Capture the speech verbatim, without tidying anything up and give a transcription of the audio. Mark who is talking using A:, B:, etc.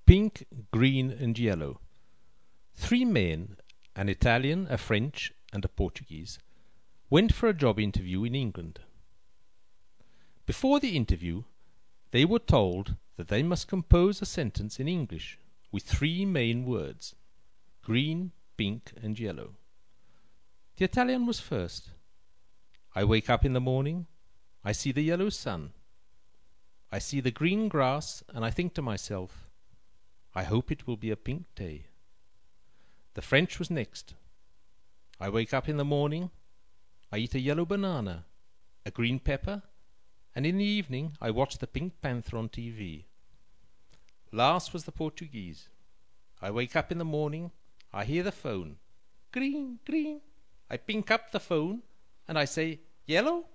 A: Pink, green, and yellow. Three men, an Italian, a French, and a Portuguese, went for a job interview in England. Before the interview, they were told that they must compose a sentence in English with three main words: green, pink, and yellow. The Italian was first. I wake up in the morning, I see the yellow sun. I see the green grass, and I think to myself, I hope it will be a pink day. The French was next. I wake up in the morning, I eat a yellow banana, a green pepper, and in the evening I watch the Pink Panther on T V. Last was the Portuguese. I wake up in the morning, I hear the phone. Green, green. I pink up the phone, and I say, yellow?